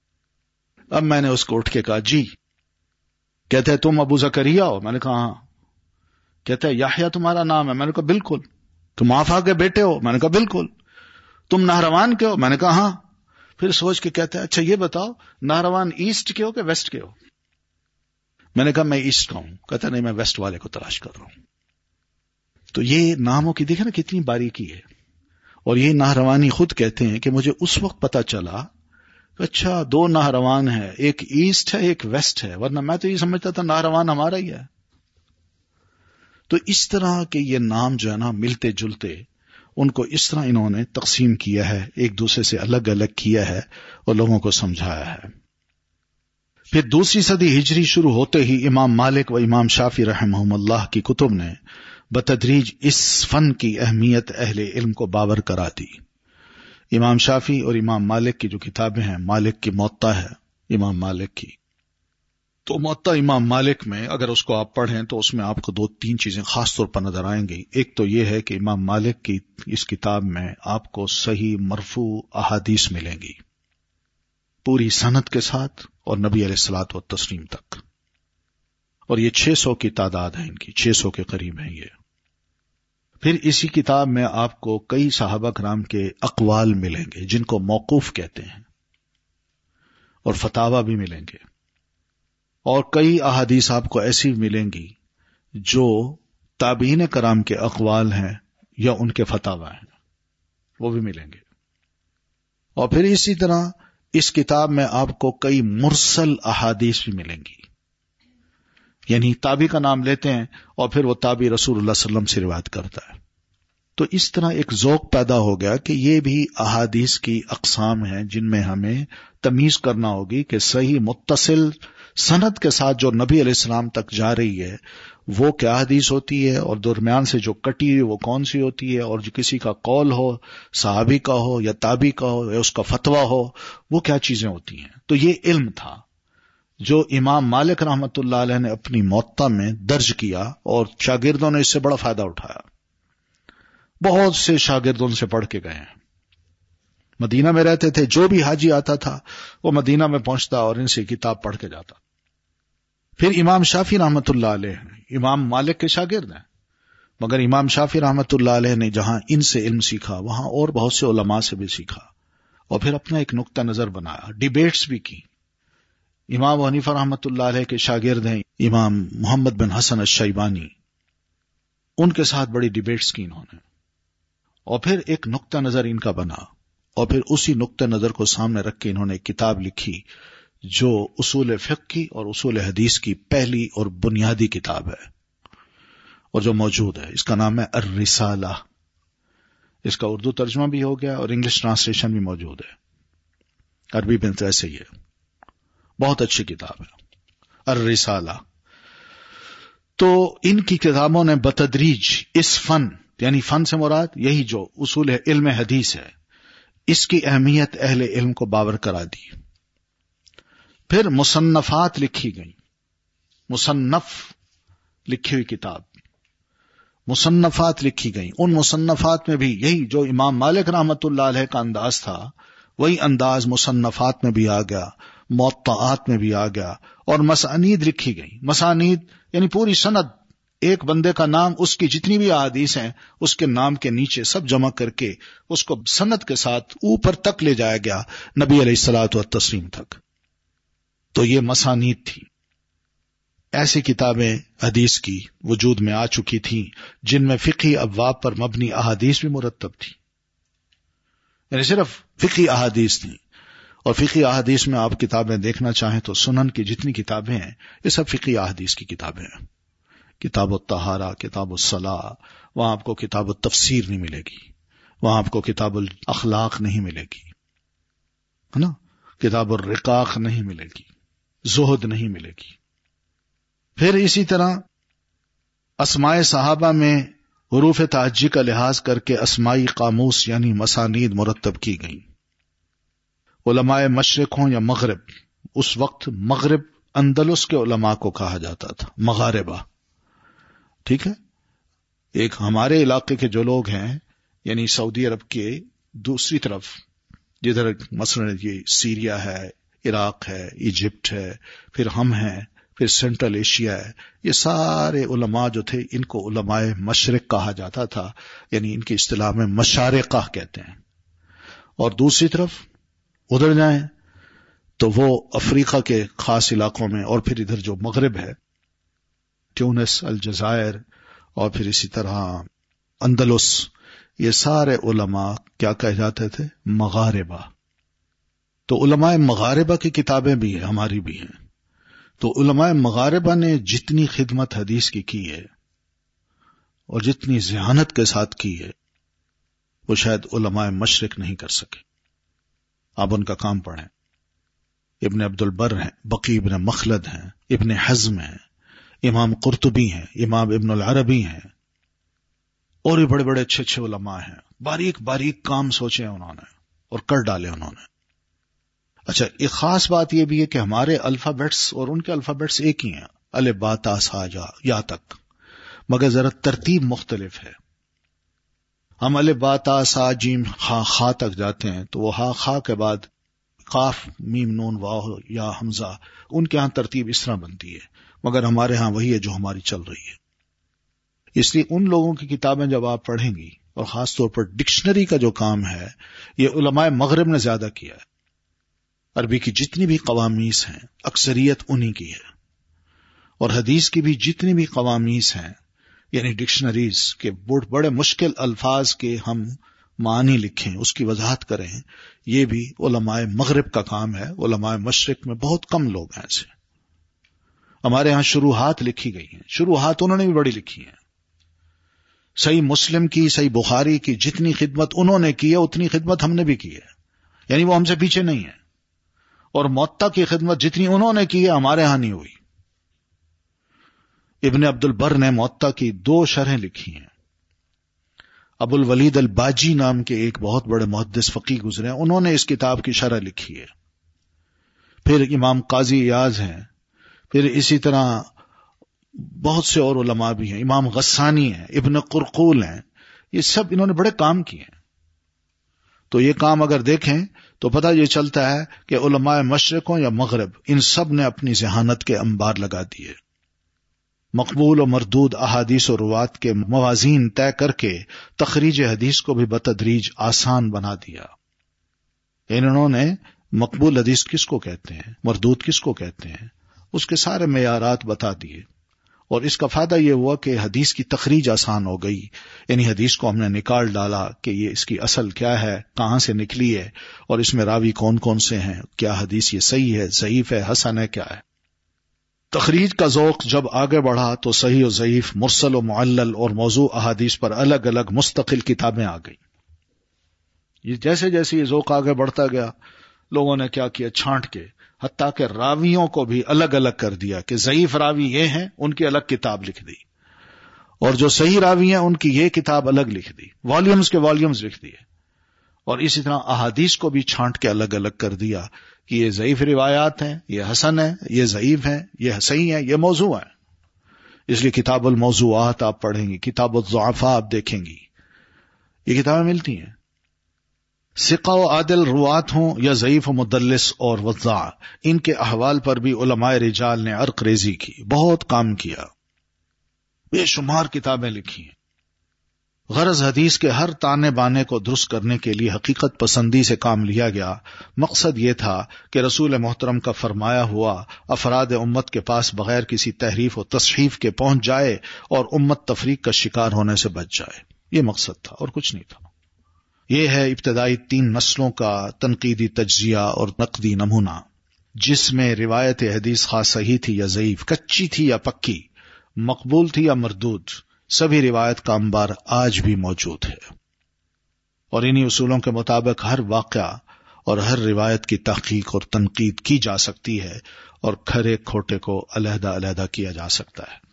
اب میں نے اس کو اٹھ کے کہا جی. کہتے ہیں تم ابو زکریا ہو؟ میں نے کہا ہاں. کہتے ہیں یحییٰ تمہارا نام ہے؟ میں نے کہا بالکل. تم معافی کے بیٹے ہو؟ میں نے کہا بالکل. تم نہروان کے ہو؟ میں نے کہا ہاں. پھر سوچ کے کہتے ہیں اچھا یہ بتاؤ نہروان ایسٹ کے ہو کہ ویسٹ کے ہو؟ میں نے کہا میں ایسٹ کا ہوں. کہتا نہیں میں ویسٹ والے کو تلاش کر رہا ہوں. تو یہ ناموں کی دیکھیں نا کتنی باریکی ہے. اور یہ نہروانی خود کہتے ہیں کہ مجھے اس وقت پتا چلا اچھا دو نہروان ہے، ایک ایسٹ ہے ایک ویسٹ ہے، ورنہ میں تو یہ سمجھتا تھا نہروان ہمارا ہی ہے. تو اس طرح کے یہ نام جو ہے نا ملتے جلتے، ان کو اس طرح انہوں نے تقسیم کیا ہے، ایک دوسرے سے الگ الگ کیا ہے اور لوگوں کو سمجھایا ہے. پھر دوسری صدی ہجری شروع ہوتے ہی امام مالک و امام شافعی رحمہم اللہ کی کتب نے بتدریج اس فن کی اہمیت اہل علم کو باور کرا دی. امام شافعی اور امام مالک کی جو کتابیں ہیں، مالک کی موطا ہے امام مالک کی، تو موطا امام مالک میں اگر اس کو آپ پڑھیں تو اس میں آپ کو دو تین چیزیں خاص طور پر نظر آئیں گی. ایک تو یہ ہے کہ امام مالک کی اس کتاب میں آپ کو صحیح مرفوع احادیث ملیں گی پوری سند کے ساتھ اور نبی علیہ الصلوۃ والتسلیم تک، اور یہ چھ سو کی تعداد ہے ان کی، چھ سو کے قریب ہیں یہ. پھر اسی کتاب میں آپ کو کئی صحابہ کرام کے اقوال ملیں گے جن کو موقوف کہتے ہیں. اور فتاوی بھی ملیں گے، اور کئی احادیث آپ کو ایسی ملیں گی جو تابعین کرام کے اقوال ہیں یا ان کے فتاوی ہیں، وہ بھی ملیں گے۔ اور پھر اسی طرح اس کتاب میں آپ کو کئی مرسل احادیث بھی ملیں گی، یعنی تابعی کا نام لیتے ہیں اور پھر وہ تابعی رسول اللہ صلی اللہ علیہ وسلم سے روایت کرتا ہے۔ تو اس طرح ایک ذوق پیدا ہو گیا کہ یہ بھی احادیث کی اقسام ہیں جن میں ہمیں تمیز کرنا ہوگی کہ صحیح متصل سند کے ساتھ جو نبی علیہ السلام تک جا رہی ہے وہ کیا حدیث ہوتی ہے، اور درمیان سے جو کٹی ہوئی وہ کون سی ہوتی ہے، اور جو کسی کا قول ہو، صحابی کا ہو یا تابعی کا ہو یا اس کا فتویٰ ہو، وہ کیا چیزیں ہوتی ہیں۔ تو یہ علم تھا جو امام مالک رحمت اللہ علیہ نے اپنی موطا میں درج کیا، اور شاگردوں نے اس سے بڑا فائدہ اٹھایا۔ بہت سے شاگرد ان سے پڑھ کے گئے ہیں، مدینہ میں رہتے تھے، جو بھی حاجی آتا تھا وہ مدینہ میں پہنچتا اور ان سے کتاب پڑھ کے جاتا۔ پھر امام شافعی رحمت اللہ علیہ امام مالک کے شاگرد ہیں، مگر امام شافعی رحمت اللہ علیہ نے جہاں ان سے علم سیکھا وہاں اور بہت سے علماء سے بھی سیکھا، اور پھر اپنا ایک نقطہ نظر بنایا، ڈیبیٹس بھی کی۔ امام ابو حنیفہ رحمت اللہ علیہ کے شاگرد ہیں امام محمد بن حسن الشیبانی، ان کے ساتھ بڑی ڈیبیٹس کی انہوں نے، اور پھر ایک نقطہ نظر ان کا بنا، اور پھر اسی نقطہ نظر کو سامنے رکھ کے انہوں نے ایک کتاب لکھی جو اصول فقہ کی اور اصول حدیث کی پہلی اور بنیادی کتاب ہے، اور جو موجود ہے اس کا نام ہے الرسالہ۔ اس کا اردو ترجمہ بھی ہو گیا اور انگلش ٹرانسلیشن بھی موجود ہے، عربی میں تو ایسے ہی ہے، بہت اچھی کتاب ہے الرسالہ۔ تو ان کی کتابوں نے بتدریج اس فن، یعنی فن سے مراد یہی جو اصول علم حدیث ہے، اس کی اہمیت اہل علم کو باور کرا دی۔ پھر مصنفات لکھی گئیں، مصنف لکھی ہوئی کتاب، مصنفات لکھی گئیں۔ ان مصنفات میں بھی یہی جو امام مالک رحمت اللہ علیہ کا انداز تھا وہی انداز مصنفات میں بھی آ گیا، موطئات میں بھی آ گیا، اور مسانید لکھی گئیں۔ مسانید یعنی پوری سند، ایک بندے کا نام، اس کی جتنی بھی احادیث ہیں اس کے نام کے نیچے سب جمع کر کے اس کو سند کے ساتھ اوپر تک لے جایا گیا، نبی علیہ الصلوۃ والتسلیم تک۔ تو یہ مسانید تھی۔ ایسی کتابیں حدیث کی وجود میں آ چکی تھیں جن میں فقہی ابواب پر مبنی احادیث بھی مرتب تھی، یعنی صرف فقہی احادیث تھیں۔ اور فقہی احادیث میں آپ کتابیں دیکھنا چاہیں تو سنن کی جتنی کتابیں ہیں یہ سب فقہی احادیث کی کتابیں ہیں۔ کتاب الطہارہ، کتاب الصلاۃ، وہاں آپ کو کتاب التفسیر نہیں ملے گی، وہاں آپ کو کتاب الاخلاق نہیں ملے گی، ہے نا، کتاب الرقاق نہیں ملے گی، زہد نہیں ملے گی۔ پھر اسی طرح اسماء صحابہ میں حروف تعجی کا لحاظ کر کے اسمائی قاموس یعنی مسانید مرتب کی گئیں۔ علماء مشرق ہوں یا مغرب، اس وقت مغرب اندلس کے علماء کو کہا جاتا تھا، مغاربہ، ٹھیک ہے۔ ایک ہمارے علاقے کے جو لوگ ہیں یعنی سعودی عرب کے دوسری طرف، جدھر مثلا یہ سیریا ہے، عراق ہے، ایجپٹ ہے، پھر ہم ہیں، پھر سینٹرل ایشیا ہے، یہ سارے علماء جو تھے ان کو علماء مشرق کہا جاتا تھا، یعنی ان کی اصطلاح میں مشارقہ کہتے ہیں۔ اور دوسری طرف ادھر جائیں تو وہ افریقہ کے خاص علاقوں میں، اور پھر ادھر جو مغرب ہے، ٹیونس، الجزائر، اور پھر اسی طرح اندلس، یہ سارے علماء کیا کہے جاتے تھے؟ مغاربہ۔ تو علماء مغاربہ کی کتابیں بھی ہیں، ہماری بھی ہیں۔ تو علماء مغاربہ نے جتنی خدمت حدیث کی کی ہے اور جتنی ذہانت کے ساتھ کی ہے وہ شاید علماء مشرق نہیں کر سکے۔ آپ ان کا کام پڑھیں، ابن عبد البر ہیں، بقی ابن مخلد ہیں، ابن حزم ہیں، امام قرطبی ہیں، امام ابن العربی ہیں، اور بھی بڑے بڑے اچھے اچھے علماء ہیں۔ باریک باریک کام سوچے انہوں نے اور کر ڈالے انہوں نے۔ اچھا، ایک خاص بات یہ بھی ہے کہ ہمارے الفابیٹس اور ان کے الفابیٹس ایک ہی ہیں، الف با تا سا جا یا تک، مگر ذرا ترتیب مختلف ہے۔ ہم الف با تا سا جیم خا خا تک جاتے ہیں تو وہ ہا خا کے بعد قاف میم نون واو یا حمزہ، ان کے ہاں ترتیب اس طرح بنتی ہے، مگر ہمارے ہاں وہی ہے جو ہماری چل رہی ہے۔ اس لیے ان لوگوں کی کتابیں جب آپ پڑھیں گی، اور خاص طور پر ڈکشنری کا جو کام ہے یہ علماء مغرب نے زیادہ کیا ہے، عربی کی جتنی بھی قوامیس ہیں اکثریت انہی کی ہے، اور حدیث کی بھی جتنی بھی قوامیس ہیں یعنی ڈکشنریز کے بڑے مشکل الفاظ کے ہم معنی لکھیں، اس کی وضاحت کریں، یہ بھی علماء مغرب کا کام ہے. علماء مشرق میں بہت کم لوگ ہیں ایسے. ہمارے ہاں شروحات لکھی گئی ہیں، شروحات انہوں نے بھی بڑی لکھی ہیں. صحیح مسلم کی، صحیح بخاری کی جتنی خدمت انہوں نے کی ہے اتنی خدمت ہم نے بھی کی ہے، یعنی وہ ہم سے پیچھے نہیں ہے. اور موطا کی خدمت جتنی انہوں نے کی ہے ہمارے ہاں نہیں ہوئی. ابن عبد البر نے موطا کی دو شرحیں لکھی ہیں. ابو الولید الباجی نام کے ایک بہت بڑے محدث فقیہ گزرے ہیں، انہوں نے اس کتاب کی شرح لکھی ہے. پھر امام قاضی ایاز ہیں، پھر اسی طرح بہت سے اور علماء بھی ہیں، امام غسانی ہیں، ابن قرقول ہیں، یہ سب انہوں نے بڑے کام کیے ہیں. تو یہ کام اگر دیکھیں تو پتہ یہ چلتا ہے کہ علماء مشرق ہوں یا مغرب، ان سب نے اپنی ذہانت کے انبار لگا دیے. مقبول و مردود احادیث و روات کے موازین طے کر کے تخریج حدیث کو بھی بتدریج آسان بنا دیا. انہوں نے مقبول حدیث کس کو کہتے ہیں، مردود کس کو کہتے ہیں، اس کے سارے معیارات بتا دیے. اور اس کا فائدہ یہ ہوا کہ حدیث کی تخریج آسان ہو گئی، یعنی حدیث کو ہم نے نکال ڈالا کہ یہ اس کی اصل کیا ہے، کہاں سے نکلی ہے، اور اس میں راوی کون کون سے ہیں، کیا حدیث یہ صحیح ہے، ضعیف ہے، حسن ہے، کیا ہے. تخریج کا ذوق جب آگے بڑھا تو صحیح و ضعیف، مرسل و معلل اور موضوع احادیث پر الگ الگ مستقل کتابیں آ گئیں. یہ جیسے جیسے یہ ذوق آگے بڑھتا گیا لوگوں نے کیا کیا، چھانٹ کے حتیٰ کہ راویوں کو بھی الگ الگ کر دیا کہ ضعیف راوی یہ ہیں، ان کی الگ کتاب لکھ دی، اور جو صحیح راوی ہیں ان کی یہ کتاب الگ لکھ دی، والیومز کے والیومز لکھ دیے. اور اسی طرح احادیث کو بھی چھانٹ کے الگ الگ کر دیا کہ یہ ضعیف روایات ہیں، یہ حسن ہے، یہ ضعیف ہیں، یہ صحیح ہیں، یہ موضوع ہیں. اس لیے کتاب الموضوعات آپ پڑھیں گی، کتاب الضعفاء آپ دیکھیں گی، یہ کتابیں ملتی ہیں. ثقہ و عادل روات ہوں یا ضعیف و مدلس اور وضاع، ان کے احوال پر بھی علماء رجال نے عرق ریزی کی، بہت کام کیا، بے شمار کتابیں لکھی ہیں. غرض حدیث کے ہر تانے بانے کو درست کرنے کے لیے حقیقت پسندی سے کام لیا گیا. مقصد یہ تھا کہ رسول محترم کا فرمایا ہوا افراد امت کے پاس بغیر کسی تحریف و تصحیف کے پہنچ جائے اور امت تفریق کا شکار ہونے سے بچ جائے. یہ مقصد تھا اور کچھ نہیں تھا. یہ ہے ابتدائی تین نسلوں کا تنقیدی تجزیہ اور نقدی نمونہ، جس میں روایت حدیث خاص صحیح تھی یا ضعیف، کچی تھی یا پکی، مقبول تھی یا مردود، سبھی روایت کا انبار آج بھی موجود ہے. اور انہی اصولوں کے مطابق ہر واقعہ اور ہر روایت کی تحقیق اور تنقید کی جا سکتی ہے اور کھرے کھوٹے کو علیحدہ علیحدہ کیا جا سکتا ہے.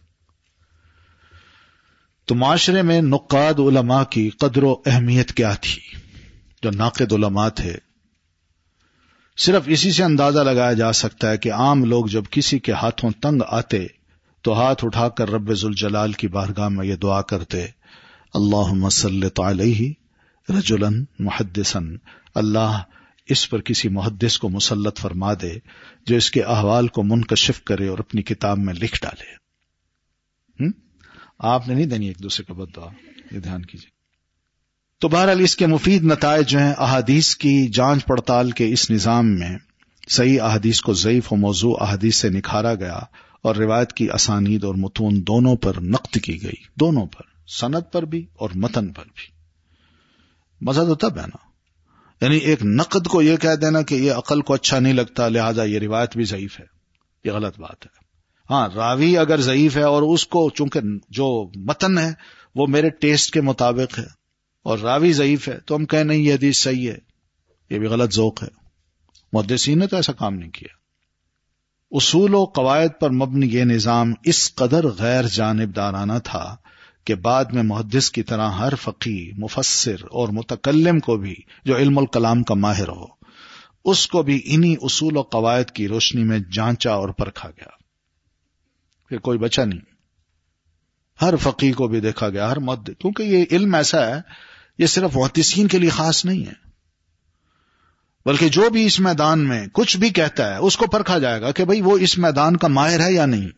تو معاشرے میں نقاد علماء کی قدر و اہمیت کیا تھی؟ جو ناقد علماء تھے، صرف اسی سے اندازہ لگایا جا سکتا ہے کہ عام لوگ جب کسی کے ہاتھوں تنگ آتے تو ہاتھ اٹھا کر رب ذوالجلال کی بارگاہ میں یہ دعا کرتے، اللہم سلط علیہ رجلا محدثا، اللہ اس پر کسی محدث کو مسلط فرما دے جو اس کے احوال کو منکشف کرے اور اپنی کتاب میں لکھ ڈالے. ہم؟ آپ نے نہیں دینی ایک دوسرے کا بد دعا، یہ دھیان کیجیے. تو بہرحال اس کے مفید نتائج جو ہیں، احادیث کی جانچ پڑتال کے اس نظام میں صحیح احادیث کو ضعیف و موضوع احادیث سے نکھارا گیا اور روایت کی اسانید اور متون دونوں پر نقد کی گئی، دونوں پر، سند پر بھی اور متن پر بھی. مزہ تو تب ہے نا، یعنی ایک نقد کو یہ کہہ دینا کہ یہ عقل کو اچھا نہیں لگتا لہذا یہ روایت بھی ضعیف ہے، یہ غلط بات ہے. ہاں، راوی اگر ضعیف ہے اور اس کو چونکہ جو متن ہے وہ میرے ٹیسٹ کے مطابق ہے اور راوی ضعیف ہے تو ہم کہیں نہیں یہ حدیث صحیح ہے، یہ بھی غلط ذوق ہے. محدثین نے تو ایسا کام نہیں کیا. اصول و قواعد پر مبنی یہ نظام اس قدر غیر جانبدارانہ تھا کہ بعد میں محدث کی طرح ہر فقیہ، مفسر اور متکلم کو بھی جو علم الکلام کا ماہر ہو، اس کو بھی انہی اصول و قواعد کی روشنی میں جانچا اور پرکھا گیا. پھر کوئی بچا نہیں، ہر فقیہ کو بھی دیکھا گیا، ہر محدث، کیونکہ یہ علم ایسا ہے یہ صرف محدثین کے لیے خاص نہیں ہے، بلکہ جو بھی اس میدان میں کچھ بھی کہتا ہے اس کو پرکھا جائے گا کہ بھئی وہ اس میدان کا ماہر ہے یا نہیں.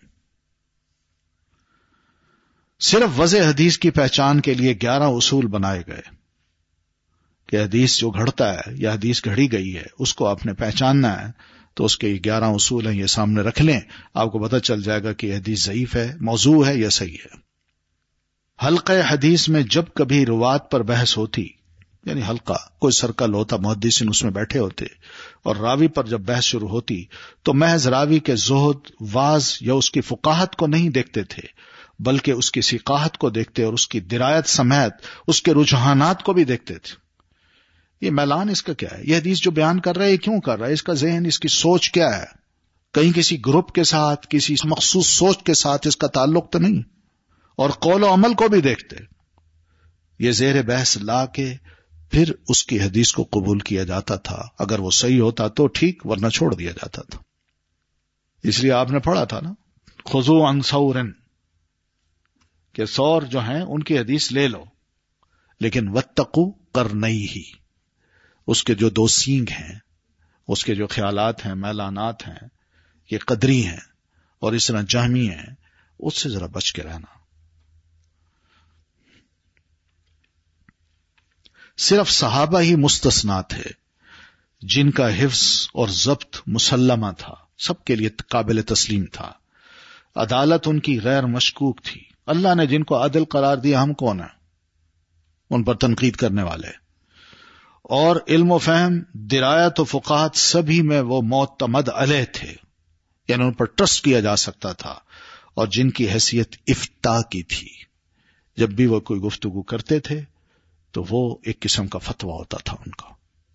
صرف وضع حدیث کی پہچان کے لیے گیارہ اصول بنائے گئے کہ حدیث جو گھڑتا ہے یا حدیث گھڑی گئی ہے اس کو آپ نے پہچاننا ہے تو اس کے گیارہ اصول ہیں، یہ سامنے رکھ لیں، آپ کو پتہ چل جائے گا کہ یہ حدیث ضعیف ہے، موضوع ہے یا صحیح ہے۔ حلقہ حدیث میں جب کبھی روات پر بحث ہوتی، یعنی حلقہ کوئی سرکل ہوتا، محدثین اس میں بیٹھے ہوتے، اور راوی پر جب بحث شروع ہوتی تو محض راوی کے زہد، واز یا اس کی فقاہت کو نہیں دیکھتے تھے، بلکہ اس کی ثقاہت کو دیکھتے اور اس کی درایت سمیت اس کے رجحانات کو بھی دیکھتے تھے۔ یہ میلان اس کا کیا ہے؟ یہ حدیث جو بیان کر رہا ہے یہ کیوں کر رہا ہے؟ اس کا ذہن، اس کی سوچ کیا ہے؟ کہیں کسی گروپ کے ساتھ، کسی مخصوص سوچ کے ساتھ اس کا تعلق تو نہیں؟ اور قول و عمل کو بھی دیکھتے۔ یہ زیر بحث لا کے پھر اس کی حدیث کو قبول کیا جاتا تھا، اگر وہ صحیح ہوتا تو ٹھیک، ورنہ چھوڑ دیا جاتا تھا۔ اس لیے آپ نے پڑھا تھا نا، خذو عن ثور، کہ ثور جو ہیں ان کی حدیث لے لو، لیکن واتقوا قرنیہ، اس کے جو دو سینگ ہیں، اس کے جو خیالات ہیں، میلانات ہیں، یہ قدری ہیں اور اس طرح جہمی ہیں، اس سے ذرا بچ کے رہنا۔ صرف صحابہ ہی مستثنا تھے جن کا حفظ اور ضبط مسلمہ تھا، سب کے لیے قابل تسلیم تھا، عدالت ان کی غیر مشکوک تھی۔ اللہ نے جن کو عادل قرار دیا، ہم کون ہیں ان پر تنقید کرنے والے؟ اور علم و فہم، درایت و فقاہت، سبھی میں وہ معتمد علیہ تھے، یعنی ان پر ٹرسٹ کیا جا سکتا تھا، اور جن کی حیثیت افتاء کی تھی، جب بھی وہ کوئی گفتگو کرتے تھے تو وہ ایک قسم کا فتویٰ ہوتا تھا ان کا۔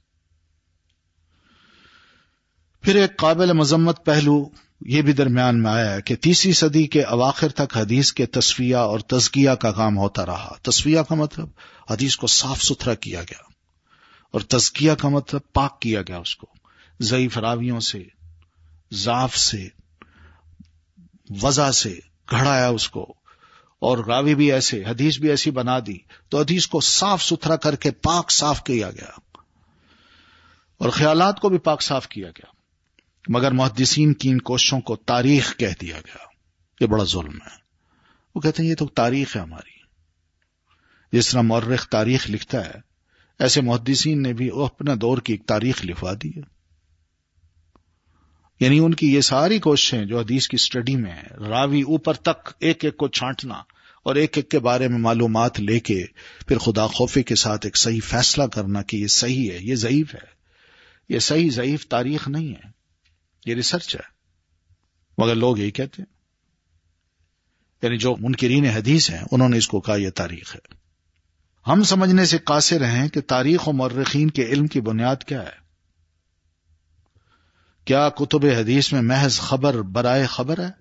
پھر ایک قابل مذمت پہلو یہ بھی درمیان میں آیا ہے کہ تیسری صدی کے اواخر تک حدیث کے تصفیہ اور تزکیہ کا کام ہوتا رہا۔ تصفیہ کا مطلب حدیث کو صاف ستھرا کیا گیا، اور تزکیہ کا مطلب پاک کیا گیا، اس کو ضعیف راویوں سے، ضعف سے، وضع سے گھڑایا اس کو، اور راوی بھی ایسے، حدیث بھی ایسی بنا دی، تو حدیث کو صاف ستھرا کر کے پاک صاف کیا گیا، اور خیالات کو بھی پاک صاف کیا گیا۔ مگر محدثین کی ان کوششوں کو تاریخ کہہ دیا گیا۔ یہ بڑا ظلم ہے۔ وہ کہتے ہیں یہ تو تاریخ ہے ہماری، جس طرح مورخ تاریخ لکھتا ہے، ایسے محدثین نے بھی اپنے دور کی ایک تاریخ لکھوا دی ہے۔ یعنی ان کی یہ ساری کوششیں جو حدیث کی سٹڈی میں ہیں، راوی اوپر تک ایک ایک کو چھانٹنا اور ایک ایک کے بارے میں معلومات لے کے پھر خدا خوفی کے ساتھ ایک صحیح فیصلہ کرنا کہ یہ صحیح ہے، یہ ضعیف ہے، یہ صحیح ضعیف تاریخ نہیں ہے، یہ ریسرچ ہے۔ مگر لوگ یہی کہتے ہیں، یعنی جو منکرین حدیث ہیں انہوں نے اس کو کہا یہ تاریخ ہے۔ ہم سمجھنے سے قاصر ہیں کہ تاریخ و مورخین کے علم کی بنیاد کیا ہے؟ کیا کتب حدیث میں محض خبر برائے خبر ہے،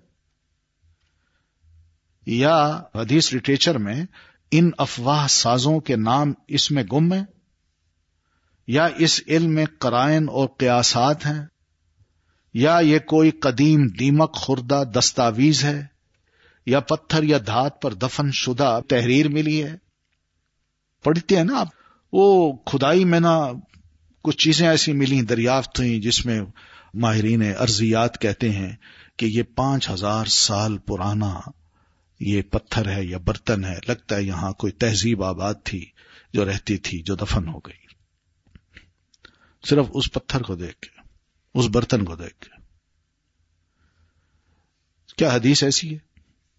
یا حدیث لٹریچر میں ان افواہ سازوں کے نام اس میں گم ہیں، یا اس علم میں قرائن اور قیاسات ہیں، یا یہ کوئی قدیم دیمک خوردہ دستاویز ہے، یا پتھر یا دھات پر دفن شدہ تحریر ملی ہے؟ پڑھتے ہیں نا آپ، وہ کھدائی میں نا کچھ چیزیں ایسی ملی، دریافت ہوئی، جس میں ماہرین ارضیات کہتے ہیں کہ یہ پانچ ہزار سال پرانا یہ پتھر ہے یا برتن ہے، لگتا ہے یہاں کوئی تہذیب آباد تھی جو رہتی تھی، جو دفن ہو گئی، صرف اس پتھر کو دیکھ کے، اس برتن کو دیکھ کے۔ کیا حدیث ایسی ہے؟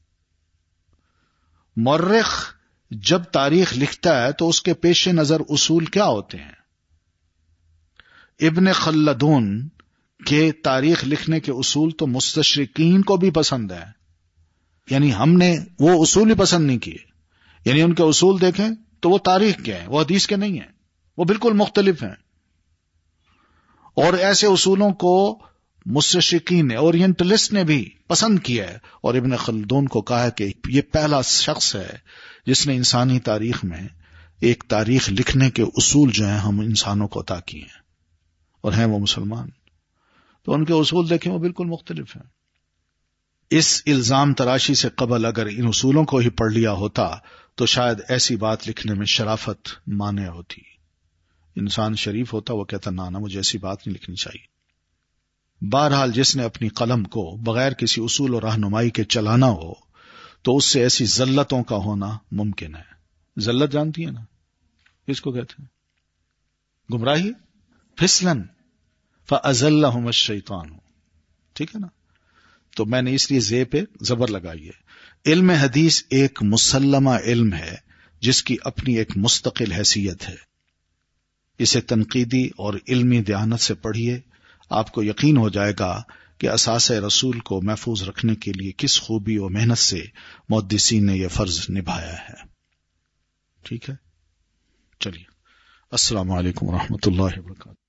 مورخ جب تاریخ لکھتا ہے تو اس کے پیش نظر اصول کیا ہوتے ہیں؟ ابن خلدون کے تاریخ لکھنے کے اصول تو مستشرقین کو بھی پسند ہے، یعنی ہم نے وہ اصول ہی پسند نہیں کیے، یعنی ان کے اصول دیکھیں تو وہ تاریخ کے ہیں، وہ حدیث کے نہیں ہیں، وہ بالکل مختلف ہیں۔ اور ایسے اصولوں کو مستشرقین نے، اورینٹلسٹ نے بھی پسند کیا ہے، اور ابن خلدون کو کہا ہے کہ یہ پہلا شخص ہے جس نے انسانی تاریخ میں ایک تاریخ لکھنے کے اصول جو ہیں ہم انسانوں کو عطا کیے ہیں، اور ہیں وہ مسلمان، تو ان کے اصول دیکھیں وہ بالکل مختلف ہیں۔ اس الزام تراشی سے قبل اگر ان اصولوں کو ہی پڑھ لیا ہوتا تو شاید ایسی بات لکھنے میں شرافت مانع ہوتی، انسان شریف ہوتا، وہ کہتا نا نا مجھے ایسی بات نہیں لکھنی چاہیے۔ بہرحال جس نے اپنی قلم کو بغیر کسی اصول و رہنمائی کے چلانا ہو تو اس سے ایسی ذلتوں کا ہونا ممکن ہے۔ ذلت جانتی ہے نا، اس کو کہتے ہیں گمراہی پھسلن فَأَزَلَّهُمَ الشَّيْطَانُ. ٹھیک ہے نا؟ تو میں نے اس لیے زے پہ زبر لگائی ہے. علم حدیث ایک مسلمہ علم ہے جس کی اپنی ایک مستقل حیثیت ہے. اسے تنقیدی اور علمی دیانت سے پڑھیے، آپ کو یقین ہو جائے گا کہ اساس رسول کو محفوظ رکھنے کے لیے کس خوبی و محنت سے محدثین نے یہ فرض نبھایا ہے. ٹھیک ہے، چلیے، السلام علیکم ورحمۃ اللہ وبرکاتہ.